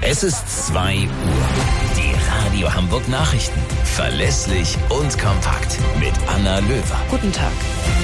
Es ist 2 Uhr. Die Radio Hamburg Nachrichten. Verlässlich und kompakt. Mit Anna Löwer. Guten Tag.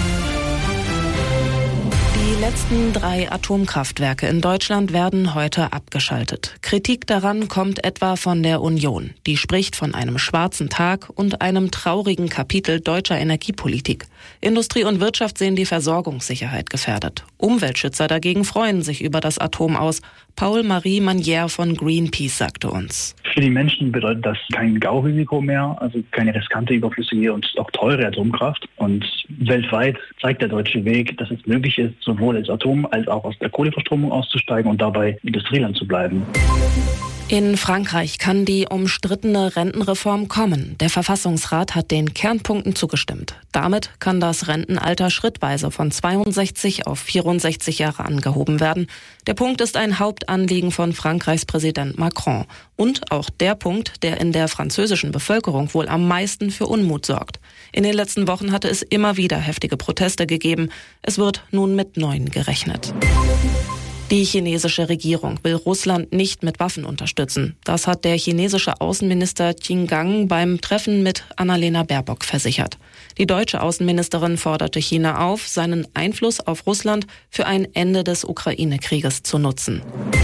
Die letzten 3 Atomkraftwerke in Deutschland werden heute abgeschaltet. Kritik daran kommt etwa von der Union. Die spricht von einem schwarzen Tag und einem traurigen Kapitel deutscher Energiepolitik. Industrie und Wirtschaft sehen die Versorgungssicherheit gefährdet. Umweltschützer dagegen freuen sich über das Atom aus. Paul-Marie Manière von Greenpeace sagte uns: Für die Menschen bedeutet das kein Gaurisiko mehr, also keine riskante, überflüssige und auch teure Atomkraft. Und weltweit zeigt der deutsche Weg, dass es möglich ist, sowohl als Atom als auch aus der Kohleverstromung auszusteigen und dabei Industrieland zu bleiben. In Frankreich kann die umstrittene Rentenreform kommen. Der Verfassungsrat hat den Kernpunkten zugestimmt. Damit kann das Rentenalter schrittweise von 62 auf 64 Jahre angehoben werden. Der Punkt ist ein Hauptanliegen von Frankreichs Präsident Macron. Und auch der Punkt, der in der französischen Bevölkerung wohl am meisten für Unmut sorgt. In den letzten Wochen hatte es immer wieder heftige Proteste gegeben. Es wird nun mit neuen gerechnet. Die chinesische Regierung will Russland nicht mit Waffen unterstützen. Das hat der chinesische Außenminister Qin Gang beim Treffen mit Annalena Baerbock versichert. Die deutsche Außenministerin forderte China auf, seinen Einfluss auf Russland für ein Ende des Ukraine-Krieges zu nutzen.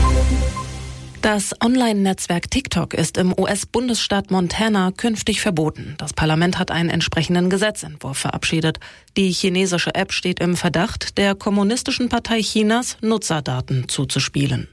Das Online-Netzwerk TikTok ist im US-Bundesstaat Montana künftig verboten. Das Parlament hat einen entsprechenden Gesetzentwurf verabschiedet. Die chinesische App steht im Verdacht, der Kommunistischen Partei Chinas Nutzerdaten zuzuspielen.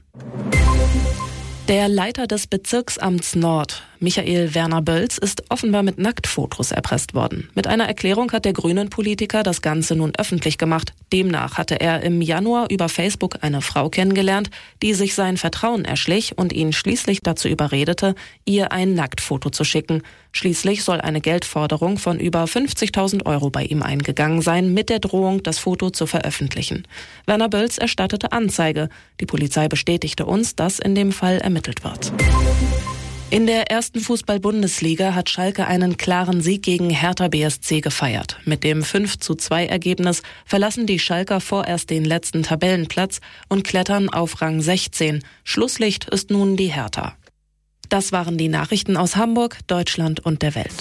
Der Leiter des Bezirksamts Nord, Michael Werner Bölz, ist offenbar mit Nacktfotos erpresst worden. Mit einer Erklärung hat der Grünen-Politiker das Ganze nun öffentlich gemacht. Demnach hatte er im Januar über Facebook eine Frau kennengelernt, die sich sein Vertrauen erschlich und ihn schließlich dazu überredete, ihr ein Nacktfoto zu schicken. Schließlich soll eine Geldforderung von über 50.000 € bei ihm eingegangen sein, mit der Drohung, das Foto zu veröffentlichen. Werner Bölz erstattete Anzeige. Die Polizei bestätigte uns, dass in dem Fall ermittelt wird. In der ersten Fußball-Bundesliga hat Schalke einen klaren Sieg gegen Hertha BSC gefeiert. Mit dem 5:2 Ergebnis verlassen die Schalker vorerst den letzten Tabellenplatz und klettern auf Rang 16. Schlusslicht ist nun die Hertha. Das waren die Nachrichten aus Hamburg, Deutschland und der Welt.